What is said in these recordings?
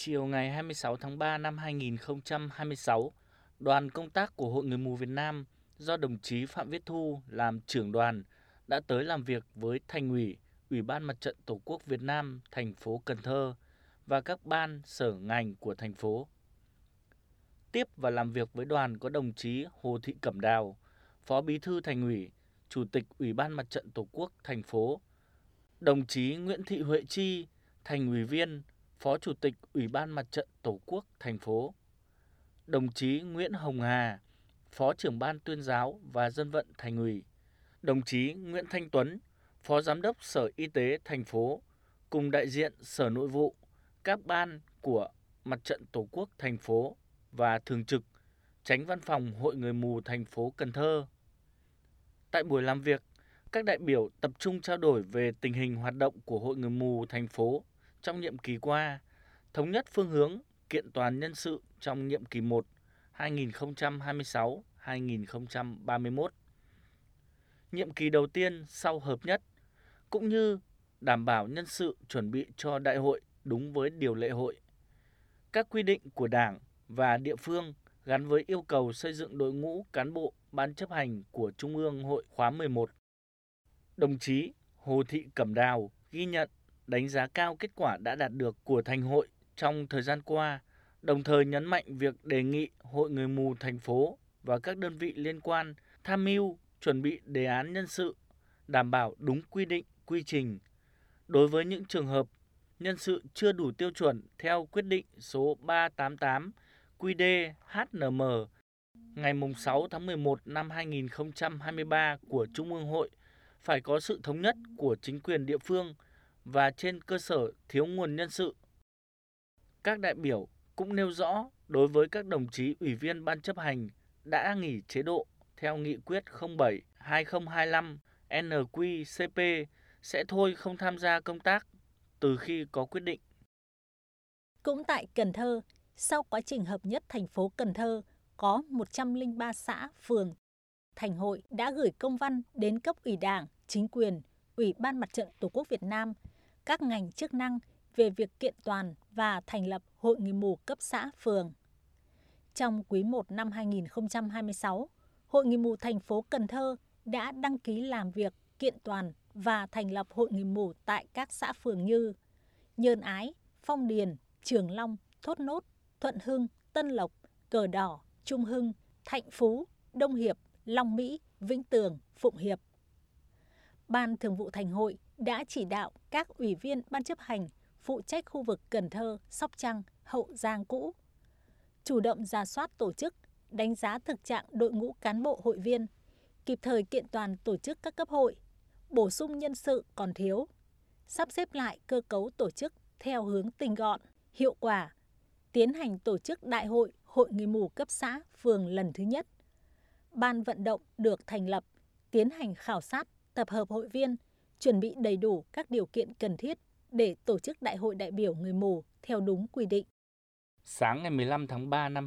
Chiều ngày 26 tháng 3 năm 2026, đoàn công tác của Hội Người mù Việt Nam do đồng chí Phạm Viết Thu làm trưởng đoàn đã tới làm việc với Thành ủy, Ủy ban Mặt trận Tổ quốc Việt Nam thành phố Cần Thơ và các ban sở ngành của thành phố. Tiếp và làm việc với đoàn có đồng chí Hồ Thị Cẩm Đào, Phó Bí thư Thành ủy, Chủ tịch Ủy ban Mặt trận Tổ quốc thành phố, đồng chí Nguyễn Thị Huệ Chi, Thành ủy viên, Phó Chủ tịch Ủy ban Mặt trận Tổ quốc thành phố, đồng chí Nguyễn Hồng Hà, Phó trưởng ban tuyên giáo và dân vận Thành ủy, đồng chí Nguyễn Thanh Tuấn, Phó Giám đốc Sở Y tế thành phố, cùng đại diện Sở Nội vụ, các ban của Mặt trận Tổ quốc thành phố và thường trực Chánh Văn phòng Hội Người mù thành phố Cần Thơ. Tại buổi làm việc, các đại biểu tập trung trao đổi về tình hình hoạt động của Hội Người mù thành phố trong nhiệm kỳ qua, thống nhất phương hướng kiện toàn nhân sự trong nhiệm kỳ 1 2026-2031. Nhiệm kỳ đầu tiên sau hợp nhất, cũng như đảm bảo nhân sự chuẩn bị cho đại hội đúng với điều lệ hội. Các quy định của Đảng và địa phương gắn với yêu cầu xây dựng đội ngũ cán bộ ban chấp hành của Trung ương Hội khóa 11. Đồng chí Hồ Thị Cẩm Đào ghi nhận, đánh giá cao kết quả đã đạt được của Thành hội trong thời gian qua, đồng thời nhấn mạnh việc đề nghị Hội Người mù thành phố và các đơn vị liên quan tham mưu chuẩn bị đề án nhân sự, đảm bảo đúng quy định, quy trình. Đối với những trường hợp nhân sự chưa đủ tiêu chuẩn theo quyết định số 388 QĐ-HNM ngày 6 tháng 11 năm 2023 của Trung ương Hội, phải có sự thống nhất của chính quyền địa phương và trên cơ sở thiếu nguồn nhân sự. Các đại biểu cũng nêu rõ đối với các đồng chí ủy viên ban chấp hành đã nghỉ chế độ theo nghị quyết 07/2025 NQ-CP sẽ thôi không tham gia công tác từ khi có quyết định. Cũng tại Cần Thơ, sau quá trình hợp nhất thành phố Cần Thơ có 103 xã, phường, Thành hội đã gửi công văn đến cấp ủy Đảng, chính quyền, Ủy ban Mặt trận Tổ quốc Việt Nam, các ngành chức năng về việc kiện toàn và thành lập Hội Người mù cấp xã, phường. Trong quý 1 năm 2026, Hội Người mù thành phố Cần Thơ đã đăng ký làm việc kiện toàn và thành lập Hội Người mù tại các xã phường như Nhơn Ái, Phong Điền, Trường Long, Thốt Nốt, Thuận Hưng, Tân Lộc, Cờ Đỏ, Trung Hưng, Thạnh Phú, Đông Hiệp, Long Mỹ, Vĩnh Tường, Phụng Hiệp. Ban Thường vụ Thành hội đã chỉ đạo các ủy viên ban chấp hành phụ trách khu vực Cần Thơ, Sóc Trăng, Hậu Giang cũ chủ động rà soát tổ chức, đánh giá thực trạng đội ngũ cán bộ hội viên, kịp thời kiện toàn tổ chức các cấp hội, bổ sung nhân sự còn thiếu, sắp xếp lại cơ cấu tổ chức theo hướng tinh gọn, hiệu quả, tiến hành tổ chức đại hội Hội Người mù cấp xã, phường lần thứ nhất. Ban vận động được thành lập, tiến hành khảo sát, tập hợp hội viên, chuẩn bị đầy đủ các điều kiện cần thiết để tổ chức đại hội đại biểu người mù theo đúng quy định. Sáng ngày 15 tháng 3 năm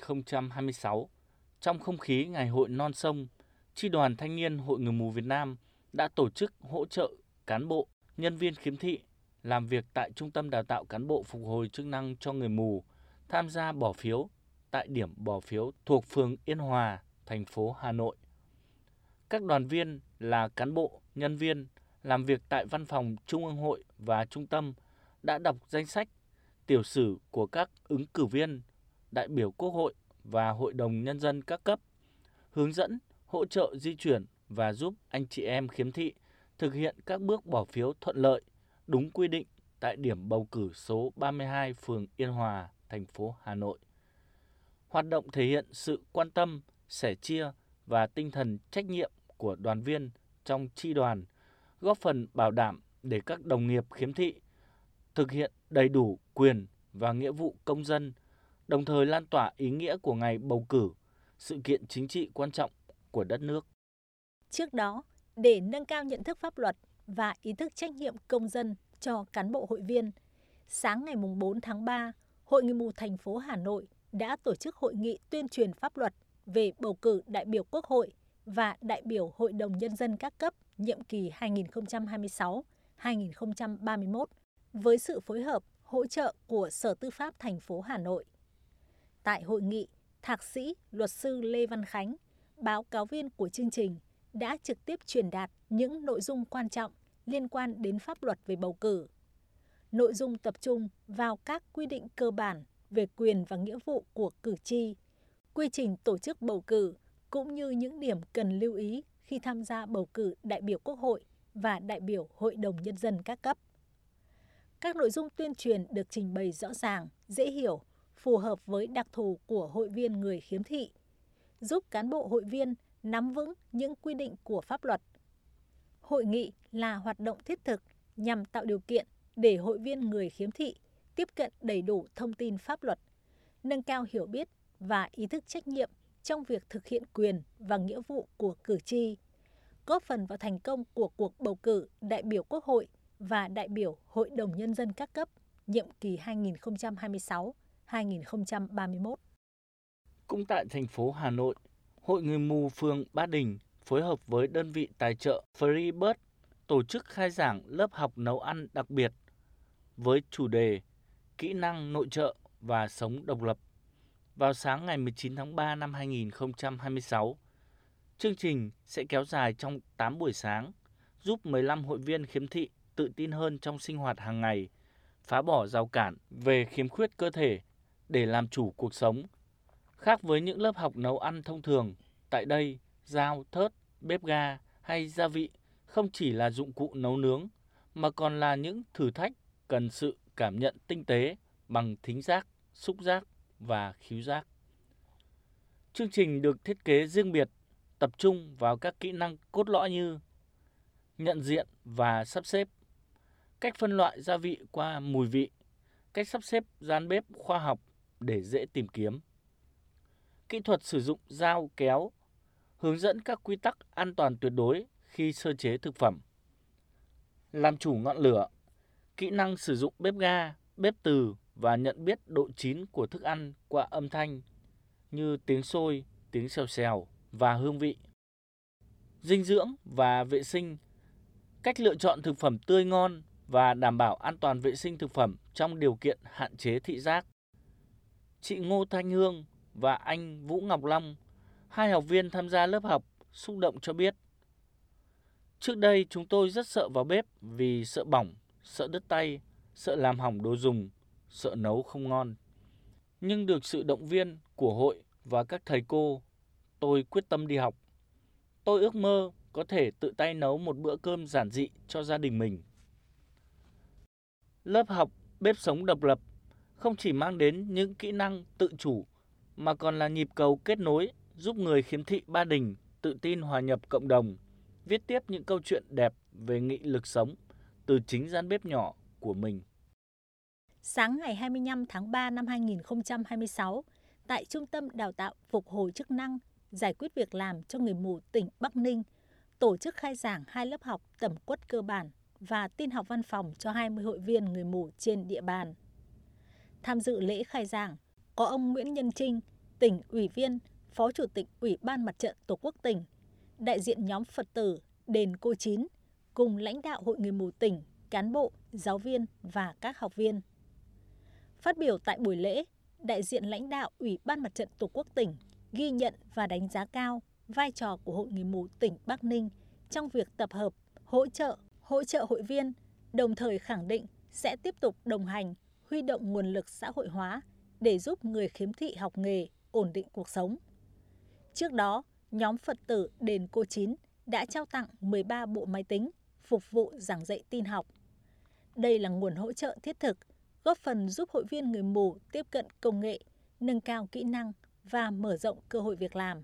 2026, trong không khí Ngày hội non sông, Chi đoàn Thanh niên Hội Người mù Việt Nam đã tổ chức hỗ trợ cán bộ, nhân viên khiếm thị làm việc tại Trung tâm Đào tạo Cán bộ Phục hồi chức năng cho người mù tham gia bỏ phiếu tại điểm bỏ phiếu thuộc phường Yên Hòa, thành phố Hà Nội. Các đoàn viên là cán bộ, nhân viên làm việc tại văn phòng Trung ương Hội và Trung tâm đã đọc danh sách, tiểu sử của các ứng cử viên, đại biểu Quốc hội và Hội đồng Nhân dân các cấp, hướng dẫn, hỗ trợ di chuyển và giúp anh chị em khiếm thị thực hiện các bước bỏ phiếu thuận lợi, đúng quy định tại điểm bầu cử số 32 phường Yên Hòa, thành phố Hà Nội. Hoạt động thể hiện sự quan tâm, sẻ chia và tinh thần trách nhiệm của đoàn viên trong chi đoàn, góp phần bảo đảm để các đồng nghiệp khiếm thị thực hiện đầy đủ quyền và nghĩa vụ công dân, đồng thời lan tỏa ý nghĩa của ngày bầu cử, sự kiện chính trị quan trọng của đất nước. Trước đó, để nâng cao nhận thức pháp luật và ý thức trách nhiệm công dân cho cán bộ hội viên, sáng ngày 4 tháng 3, Hội Người mù thành phố Hà Nội đã tổ chức hội nghị tuyên truyền pháp luật về bầu cử đại biểu Quốc hội và đại biểu Hội đồng Nhân dân các cấp nhiệm kỳ 2026-2031 với sự phối hợp hỗ trợ của Sở Tư pháp thành phố Hà Nội. Tại hội nghị, Thạc sĩ luật sư Lê Văn Khánh, báo cáo viên của chương trình, đã trực tiếp truyền đạt những nội dung quan trọng liên quan đến pháp luật về bầu cử. Nội dung tập trung vào các quy định cơ bản về quyền và nghĩa vụ của cử tri, quy trình tổ chức bầu cử, cũng như những điểm cần lưu ý khi tham gia bầu cử đại biểu Quốc hội và đại biểu Hội đồng Nhân dân các cấp. Các nội dung tuyên truyền được trình bày rõ ràng, dễ hiểu, phù hợp với đặc thù của hội viên người khiếm thị, giúp cán bộ hội viên nắm vững những quy định của pháp luật. Hội nghị là hoạt động thiết thực nhằm tạo điều kiện để hội viên người khiếm thị tiếp cận đầy đủ thông tin pháp luật, nâng cao hiểu biết và ý thức trách nhiệm trong việc thực hiện quyền và nghĩa vụ của cử tri, góp phần vào thành công của cuộc bầu cử đại biểu Quốc hội và đại biểu Hội đồng Nhân dân các cấp nhiệm kỳ 2026-2031. Cũng tại thành phố Hà Nội, Hội Người mù phường Ba Đình phối hợp với đơn vị tài trợ Freebird tổ chức khai giảng lớp học nấu ăn đặc biệt với chủ đề Kỹ năng nội trợ và sống độc lập vào sáng ngày 19 tháng 3 năm 2026. Chương trình sẽ kéo dài trong 8 buổi sáng, giúp 15 hội viên khiếm thị tự tin hơn trong sinh hoạt hàng ngày, phá bỏ rào cản về khiếm khuyết cơ thể để làm chủ cuộc sống. Khác với những lớp học nấu ăn thông thường, tại đây, dao, thớt, bếp ga hay gia vị không chỉ là dụng cụ nấu nướng, mà còn là những thử thách cần sự cảm nhận tinh tế bằng thính giác, xúc giác và khứu giác. Chương trình được thiết kế riêng biệt, tập trung vào các kỹ năng cốt lõi như nhận diện và sắp xếp, cách phân loại gia vị qua mùi vị, cách sắp xếp gian bếp khoa học để dễ tìm kiếm, kỹ thuật sử dụng dao kéo, hướng dẫn các quy tắc an toàn tuyệt đối khi sơ chế thực phẩm, làm chủ ngọn lửa, kỹ năng sử dụng bếp ga, bếp từ và nhận biết độ chín của thức ăn qua âm thanh như tiếng sôi, tiếng xèo xèo và hương vị. Dinh dưỡng và vệ sinh, cách lựa chọn thực phẩm tươi ngon và đảm bảo an toàn vệ sinh thực phẩm trong điều kiện hạn chế thị giác. Chị Ngô Thanh Hương và anh Vũ Ngọc Long, hai học viên tham gia lớp học, xúc động cho biết: trước đây chúng tôi rất sợ vào bếp vì sợ bỏng, sợ đứt tay, sợ làm hỏng đồ dùng, sợ nấu không ngon. Nhưng được sự động viên của hội và các thầy cô, tôi quyết tâm đi học. Tôi ước mơ có thể tự tay nấu một bữa cơm giản dị cho gia đình mình. Lớp học bếp sống độc lập không chỉ mang đến những kỹ năng tự chủ mà còn là nhịp cầu kết nối giúp người khiếm thị Ba Đình tự tin hòa nhập cộng đồng, viết tiếp những câu chuyện đẹp về nghị lực sống từ chính gian bếp nhỏ của mình. Sáng ngày 25 tháng 3 năm 2026, tại Trung tâm Đào tạo Phục hồi chức năng, giải quyết việc làm cho người mù tỉnh Bắc Ninh, tổ chức khai giảng 2 lớp học tẩm quất cơ bản và tin học văn phòng cho 20 hội viên người mù trên địa bàn. Tham dự lễ khai giảng có ông Nguyễn Nhân Trinh, tỉnh ủy viên, Phó Chủ tịch Ủy ban Mặt trận Tổ quốc tỉnh, đại diện nhóm Phật tử Đền Cô Chín, cùng lãnh đạo Hội Người mù tỉnh, cán bộ, giáo viên và các học viên. Phát biểu tại buổi lễ, đại diện lãnh đạo Ủy ban Mặt trận Tổ quốc tỉnh ghi nhận và đánh giá cao vai trò của Hội Người mù tỉnh Bắc Ninh trong việc tập hợp, hỗ trợ hội viên, đồng thời khẳng định sẽ tiếp tục đồng hành, huy động nguồn lực xã hội hóa để giúp người khiếm thị học nghề, ổn định cuộc sống. Trước đó, nhóm Phật tử Đền Cô Chín đã trao tặng 13 bộ máy tính phục vụ giảng dạy tin học. Đây là nguồn hỗ trợ thiết thực, góp phần giúp hội viên người mù tiếp cận công nghệ, nâng cao kỹ năng và mở rộng cơ hội việc làm.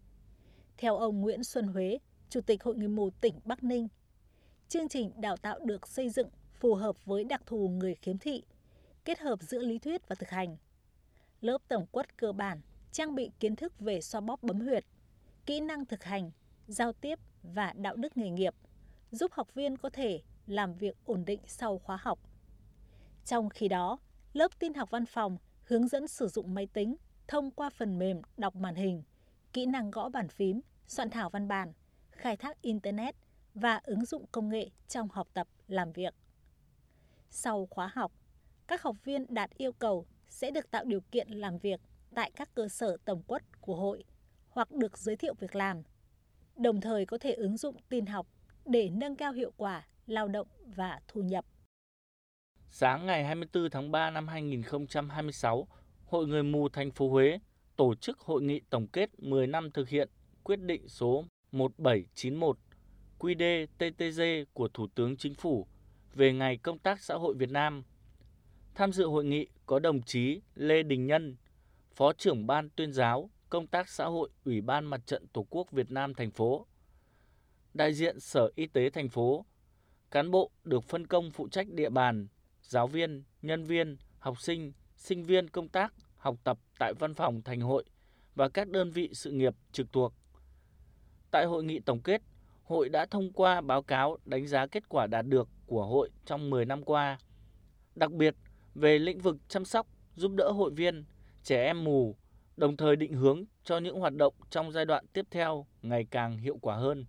Theo ông Nguyễn Xuân Huế, Chủ tịch Hội Người mù tỉnh Bắc Ninh, chương trình đào tạo được xây dựng phù hợp với đặc thù người khiếm thị, kết hợp giữa lý thuyết và thực hành. Lớp tổng quát cơ bản trang bị kiến thức về xoa bóp bấm huyệt, kỹ năng thực hành, giao tiếp và đạo đức nghề nghiệp, giúp học viên có thể làm việc ổn định sau khóa học. Trong khi đó, lớp tin học văn phòng hướng dẫn sử dụng máy tính thông qua phần mềm đọc màn hình, kỹ năng gõ bàn phím, soạn thảo văn bản, khai thác Internet và ứng dụng công nghệ trong học tập, làm việc. Sau khóa học, Các học viên đạt yêu cầu sẽ được tạo điều kiện làm việc tại các cơ sở tổng quất của hội hoặc được giới thiệu việc làm, đồng thời có thể ứng dụng tin học để nâng cao hiệu quả lao động và thu nhập. Sáng ngày 24 tháng 3 năm 2026, Hội Người mù thành phố Huế tổ chức hội nghị tổng kết 10 năm thực hiện quyết định số 1791 QĐ-TTG của Thủ tướng Chính phủ về Ngày Công tác Xã hội Việt Nam. Tham dự hội nghị có đồng chí Lê Đình Nhân, Phó trưởng Ban Tuyên giáo Công tác Xã hội Ủy ban Mặt trận Tổ quốc Việt Nam thành phố, đại diện Sở Y tế thành phố, cán bộ được phân công phụ trách địa bàn, giáo viên, nhân viên, học sinh, sinh viên công tác, học tập tại văn phòng thành hội và các đơn vị sự nghiệp trực thuộc. Tại hội nghị tổng kết, hội đã thông qua báo cáo đánh giá kết quả đạt được của hội trong 10 năm qua, đặc biệt về lĩnh vực chăm sóc, giúp đỡ hội viên, trẻ em mù, đồng thời định hướng cho những hoạt động trong giai đoạn tiếp theo ngày càng hiệu quả hơn.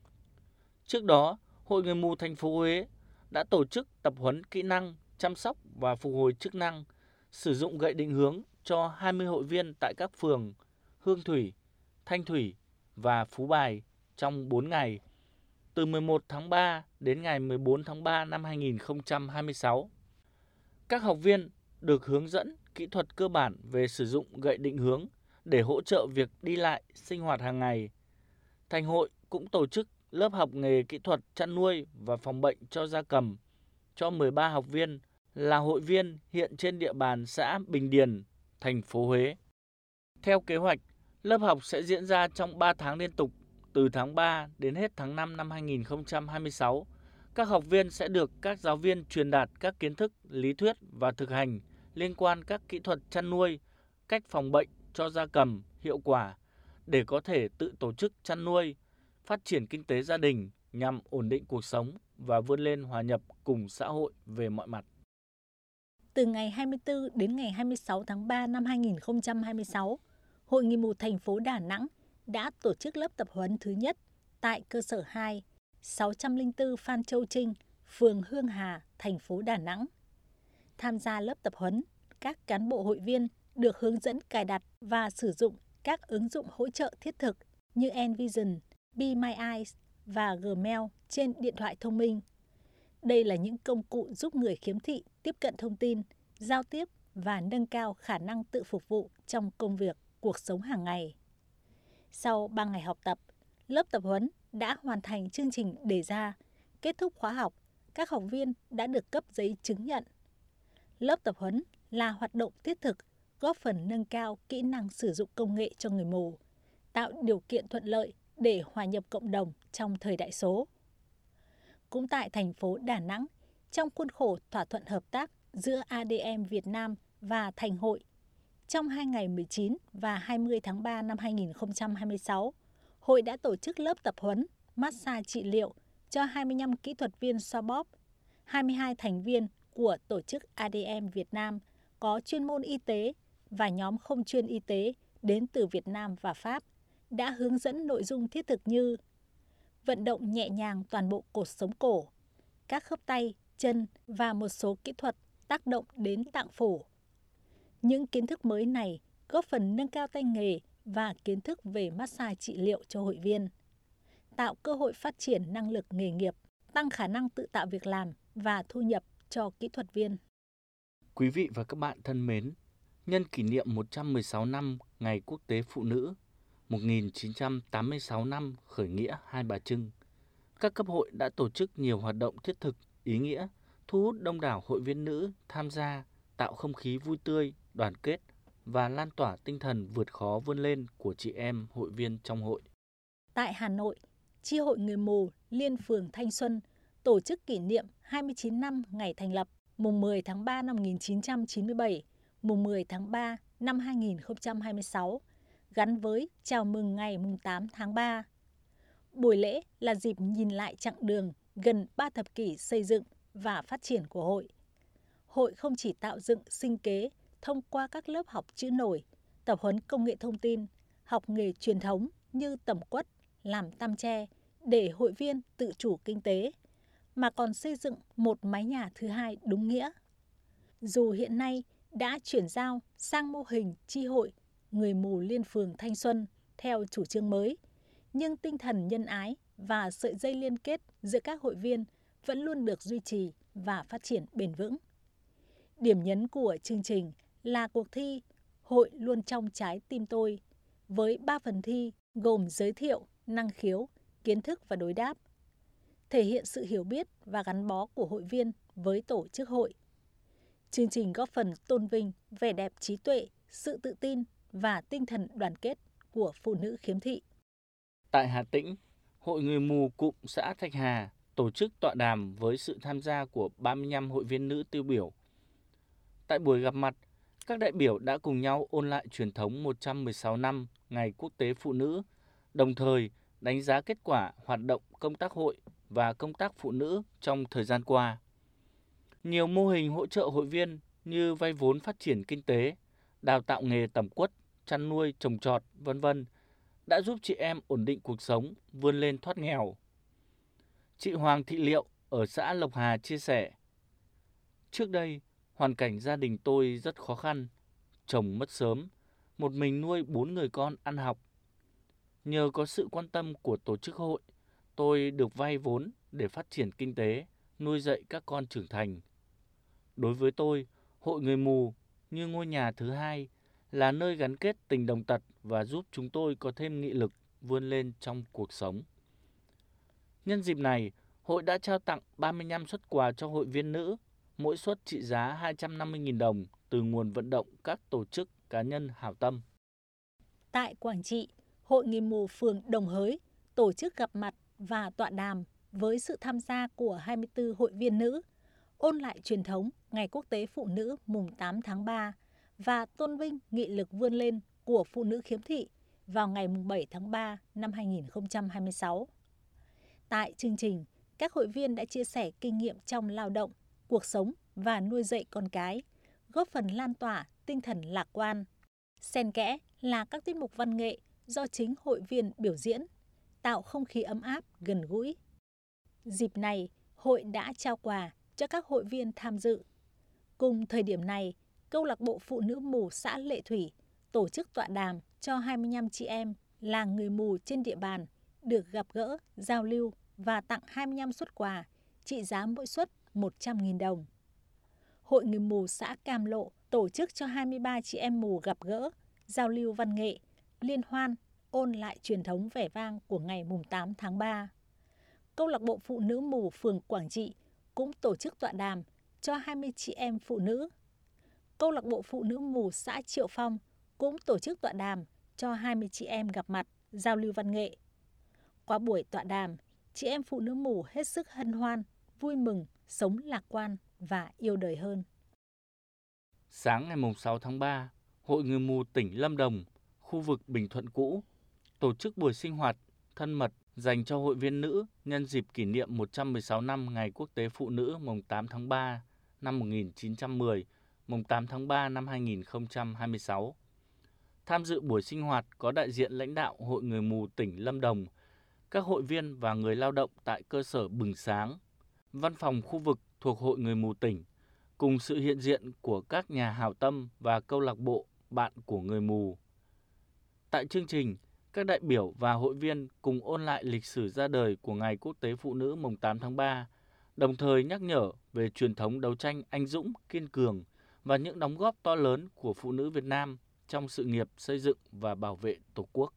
Trước đó, Hội Người mù thành phố Huế đã tổ chức tập huấn kỹ năng chăm sóc và phục hồi chức năng, sử dụng gậy định hướng cho 20 hội viên tại các phường Hương Thủy, Thanh Thủy và Phú Bài trong 4 ngày, từ 11 tháng 3 đến ngày 14 tháng 3 năm 2026. Các học viên được hướng dẫn kỹ thuật cơ bản về sử dụng gậy định hướng để hỗ trợ việc đi lại, sinh hoạt hàng ngày. Thành hội cũng tổ chức lớp học nghề kỹ thuật chăn nuôi và phòng bệnh cho gia cầm cho 13 học viên là hội viên hiện trên địa bàn xã Bình Điền, thành phố Huế. Theo kế hoạch, lớp học sẽ diễn ra trong 3 tháng liên tục, từ tháng 3 đến hết tháng 5 năm 2026. Các học viên sẽ được các giáo viên truyền đạt các kiến thức, lý thuyết và thực hành liên quan các kỹ thuật chăn nuôi, cách phòng bệnh cho gia cầm hiệu quả để có thể tự tổ chức chăn nuôi, phát triển kinh tế gia đình nhằm ổn định cuộc sống và vươn lên hòa nhập cùng xã hội về mọi mặt. Từ ngày 24 đến ngày 26 tháng 3 năm 2026, Hội Người mù thành phố Đà Nẵng đã tổ chức lớp tập huấn thứ nhất tại cơ sở 2, 604 Phan Châu Trinh, phường Hương Hà, thành phố Đà Nẵng. Tham gia lớp tập huấn, các cán bộ hội viên được hướng dẫn cài đặt và sử dụng các ứng dụng hỗ trợ thiết thực như Envision, Be My Eyes và Gmail trên điện thoại thông minh. Đây là những công cụ giúp người khiếm thị tiếp cận thông tin, giao tiếp và nâng cao khả năng tự phục vụ trong công việc, cuộc sống hàng ngày. Sau 3 ngày học tập, lớp tập huấn đã hoàn thành chương trình đề ra. Kết thúc khóa học, các học viên đã được cấp giấy chứng nhận. Lớp tập huấn là hoạt động thiết thực, góp phần nâng cao kỹ năng sử dụng công nghệ cho người mù, tạo điều kiện thuận lợi để hòa nhập cộng đồng trong thời đại số. Cũng tại thành phố Đà Nẵng, trong khuôn khổ thỏa thuận hợp tác giữa ADM Việt Nam và Thành hội, trong 2 ngày 19 và 20 tháng 3 năm 2026, hội đã tổ chức lớp tập huấn massage trị liệu cho 25 kỹ thuật viên xoa bóp. 22 thành viên của tổ chức ADM Việt Nam có chuyên môn y tế và nhóm không chuyên y tế đến từ Việt Nam và Pháp đã hướng dẫn nội dung thiết thực như vận động nhẹ nhàng toàn bộ cột sống cổ, các khớp tay, chân và một số kỹ thuật tác động đến tạng phủ. Những kiến thức mới này góp phần nâng cao tay nghề và kiến thức về massage trị liệu cho hội viên, tạo cơ hội phát triển năng lực nghề nghiệp, tăng khả năng tự tạo việc làm và thu nhập cho kỹ thuật viên. Quý vị và các bạn thân mến, nhân kỷ niệm 116 năm Ngày Quốc tế Phụ nữ, 1986 năm khởi nghĩa Hai Bà Trưng, các cấp hội đã tổ chức nhiều hoạt động thiết thực, ý nghĩa, thu hút đông đảo hội viên nữ tham gia, tạo không khí vui tươi, đoàn kết và lan tỏa tinh thần vượt khó vươn lên của chị em hội viên trong hội. Tại Hà Nội, Chi hội Người mù Liên phường Thanh Xuân tổ chức kỷ niệm 29 năm ngày thành lập, mùng 10 tháng 3 năm 1997, mùng 10 tháng 3 năm 2026, gắn với chào mừng ngày mùng 8 tháng 3. Buổi lễ là dịp nhìn lại chặng đường gần 3 thập kỷ xây dựng và phát triển của hội. Hội không chỉ tạo dựng sinh kế thông qua các lớp học chữ nổi, tập huấn công nghệ thông tin, học nghề truyền thống như tẩm quất, làm tăm tre để hội viên tự chủ kinh tế, mà còn xây dựng một mái nhà thứ hai đúng nghĩa. Dù hiện nay đã chuyển giao sang mô hình chi hội người mù liên phường Thanh Xuân theo chủ trương mới, nhưng tinh thần nhân ái và sợi dây liên kết giữa các hội viên vẫn luôn được duy trì và phát triển bền vững. Điểm nhấn của chương trình là cuộc thi Hội luôn trong trái tim tôi, với 3 phần thi gồm giới thiệu, năng khiếu, kiến thức và đối đáp, thể hiện sự hiểu biết và gắn bó của hội viên với tổ chức hội. Chương trình góp phần tôn vinh vẻ đẹp trí tuệ, sự tự tin và tinh thần đoàn kết của phụ nữ khiếm thị. Tại Hà Tĩnh, Hội Người mù cụm xã Thạch Hà tổ chức tọa đàm với sự tham gia của 35 hội viên nữ tiêu biểu. Tại buổi gặp mặt, các đại biểu đã cùng nhau ôn lại truyền thống 116 năm Ngày Quốc tế Phụ nữ, đồng thời đánh giá kết quả hoạt động công tác hội và công tác phụ nữ trong thời gian qua. Nhiều mô hình hỗ trợ hội viên như vay vốn phát triển kinh tế, đào tạo nghề tẩm quất, chăn nuôi, trồng trọt, v.v. đã giúp chị em ổn định cuộc sống, vươn lên thoát nghèo. Chị Hoàng Thị Liệu ở xã Lộc Hà chia sẻ, trước đây, hoàn cảnh gia đình tôi rất khó khăn, chồng mất sớm, một mình nuôi 4 người con ăn học. Nhờ có sự quan tâm của tổ chức hội, tôi được vay vốn để phát triển kinh tế, nuôi dạy các con trưởng thành. Đối với tôi, Hội Người mù như ngôi nhà thứ hai, là nơi gắn kết tình đồng tật và giúp chúng tôi có thêm nghị lực vươn lên trong cuộc sống. Nhân dịp này, hội đã trao tặng 35 suất quà cho hội viên nữ, mỗi suất trị giá 250.000 đồng từ nguồn vận động các tổ chức cá nhân hảo tâm. Tại Quảng Trị, Hội Người mù phường Đồng Hới tổ chức gặp mặt và tọa đàm với sự tham gia của 24 hội viên nữ, ôn lại truyền thống Ngày Quốc tế Phụ nữ mùng 8 tháng 3 và tôn vinh nghị lực vươn lên của phụ nữ khiếm thị vào ngày mùng 7 tháng 3 năm 2026. Tại chương trình, các hội viên đã chia sẻ kinh nghiệm trong lao động, cuộc sống và nuôi dạy con cái, góp phần lan tỏa tinh thần lạc quan. Xen kẽ là các tiết mục văn nghệ do chính hội viên biểu diễn, tạo không khí ấm áp, gần gũi. Dịp này, hội đã trao quà cho các hội viên tham dự. Cùng thời điểm này, Câu lạc bộ Phụ nữ mù xã Lệ Thủy tổ chức tọa đàm cho 25 chị em là người mù trên địa bàn được gặp gỡ, giao lưu và tặng 25 suất quà, trị giá mỗi suất 100.000 đồng. Hội Người mù xã Cam Lộ tổ chức cho 23 chị em mù gặp gỡ, giao lưu văn nghệ, liên hoan, ôn lại truyền thống vẻ vang của ngày mùng 8 tháng 3. Câu lạc bộ Phụ nữ mù phường Quảng Trị cũng tổ chức tọa đàm cho 20 chị em phụ nữ. Câu lạc bộ Phụ nữ mù xã Triệu Phong cũng tổ chức tọa đàm cho 20 chị em gặp mặt, giao lưu văn nghệ. Qua buổi tọa đàm, chị em phụ nữ mù hết sức hân hoan, vui mừng, sống lạc quan và yêu đời hơn. Sáng ngày 6 tháng 3, Hội Người mù tỉnh Lâm Đồng, khu vực Bình Thuận cũ, tổ chức buổi sinh hoạt thân mật dành cho hội viên nữ nhân dịp kỷ niệm 116 năm Ngày Quốc tế Phụ nữ mùng 8 tháng 3 năm 1910, mùng 8 tháng 3 năm 2026. Tham dự buổi sinh hoạt có đại diện lãnh đạo Hội Người mù tỉnh Lâm Đồng, các hội viên và người lao động tại cơ sở Bừng Sáng, văn phòng khu vực thuộc Hội Người mù tỉnh, cùng sự hiện diện của các nhà hảo tâm và câu lạc bộ bạn của người mù. Tại chương trình, các đại biểu và hội viên cùng ôn lại lịch sử ra đời của Ngày Quốc tế Phụ nữ mùng 8 tháng 3, đồng thời nhắc nhở về truyền thống đấu tranh anh dũng, kiên cường và những đóng góp to lớn của phụ nữ Việt Nam trong sự nghiệp xây dựng và bảo vệ Tổ quốc.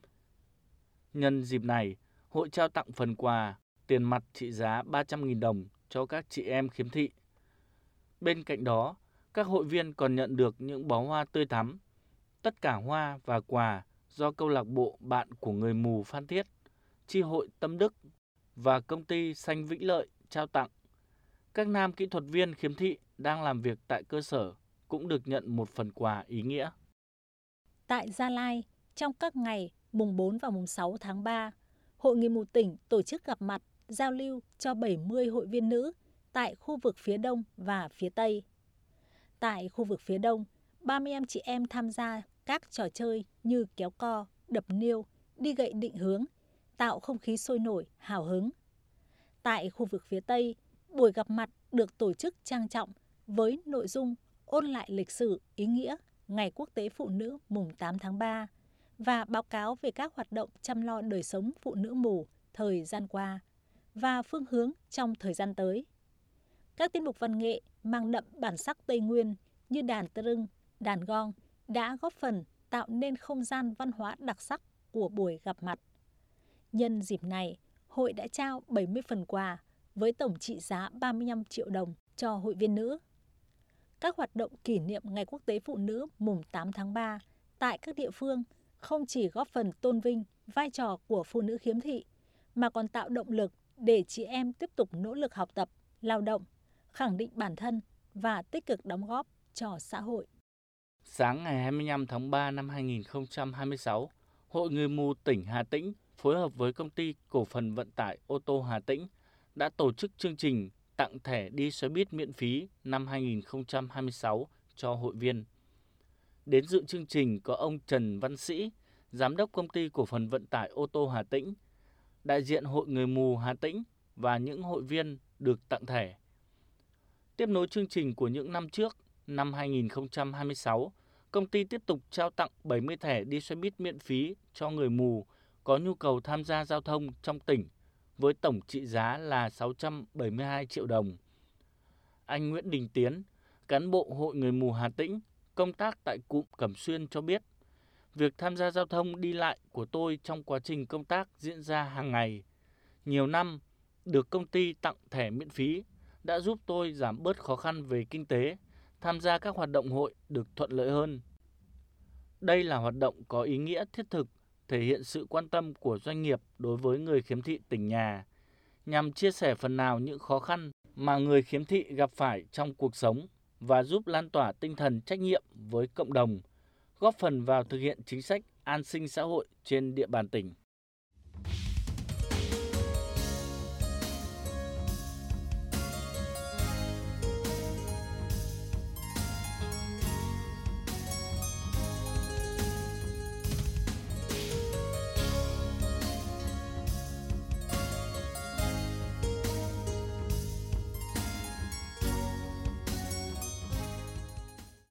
Nhân dịp này, hội trao tặng phần quà tiền mặt trị giá 300.000 đồng cho các chị em khiếm thị. Bên cạnh đó, các hội viên còn nhận được những bó hoa tươi thắm. Tất cả hoa và quà do câu lạc bộ bạn của người mù Phan Thiết, chi hội Tâm Đức và công ty Xanh Vĩnh Lợi trao tặng. Các nam kỹ thuật viên khiếm thị đang làm việc tại cơ sở cũng được nhận một phần quà ý nghĩa. Tại Gia Lai, trong các ngày mùng 4 và mùng 6 tháng 3, Hội Người mù tỉnh tổ chức gặp mặt, giao lưu cho 70 hội viên nữ tại khu vực phía Đông và phía Tây. Tại khu vực phía Đông, 35 chị em tham gia các trò chơi như kéo co, đập niêu, đi gậy định hướng, tạo không khí sôi nổi, hào hứng. Tại khu vực phía Tây, buổi gặp mặt được tổ chức trang trọng với nội dung ôn lại lịch sử ý nghĩa Ngày Quốc tế Phụ nữ mùng 8 tháng 3 và báo cáo về các hoạt động chăm lo đời sống phụ nữ mù thời gian qua và phương hướng trong thời gian tới. Các tiết mục văn nghệ mang đậm bản sắc Tây Nguyên như đàn tơ rưng, đàn gong đã góp phần tạo nên không gian văn hóa đặc sắc của buổi gặp mặt. Nhân dịp này, hội đã trao 70 phần quà với tổng trị giá 35 triệu đồng cho hội viên nữ. Các hoạt động kỷ niệm Ngày Quốc tế Phụ nữ mùng 8 tháng 3 tại các địa phương không chỉ góp phần tôn vinh vai trò của phụ nữ khiếm thị, mà còn tạo động lực để chị em tiếp tục nỗ lực học tập, lao động, khẳng định bản thân và tích cực đóng góp cho xã hội. Sáng ngày 25 tháng 3 năm 2026, Hội Người mù tỉnh Hà Tĩnh phối hợp với Công ty Cổ phần Vận tải ô tô Hà Tĩnh đã tổ chức chương trình tặng thẻ đi xe buýt miễn phí năm 2026 cho hội viên. Đến dự chương trình có ông Trần Văn Sĩ, Giám đốc Công ty Cổ phần Vận tải ô tô Hà Tĩnh, đại diện Hội Người mù Hà Tĩnh và những hội viên được tặng thẻ. Tiếp nối chương trình của những năm trước, năm 2026, công ty tiếp tục trao tặng 70 thẻ đi xe buýt miễn phí cho người mù có nhu cầu tham gia giao thông trong tỉnh với tổng trị giá là 672 triệu đồng. Anh Nguyễn Đình Tiến, cán bộ Hội Người mù Hà Tĩnh, công tác tại cụm Cẩm Xuyên cho biết, việc tham gia giao thông đi lại của tôi trong quá trình công tác diễn ra hàng ngày. Nhiều năm, được công ty tặng thẻ miễn phí đã giúp tôi giảm bớt khó khăn về kinh tế, tham gia các hoạt động hội được thuận lợi hơn. Đây là hoạt động có ý nghĩa thiết thực, thể hiện sự quan tâm của doanh nghiệp đối với người khiếm thị tỉnh nhà, nhằm chia sẻ phần nào những khó khăn mà người khiếm thị gặp phải trong cuộc sống và giúp lan tỏa tinh thần trách nhiệm với cộng đồng, góp phần vào thực hiện chính sách an sinh xã hội trên địa bàn tỉnh.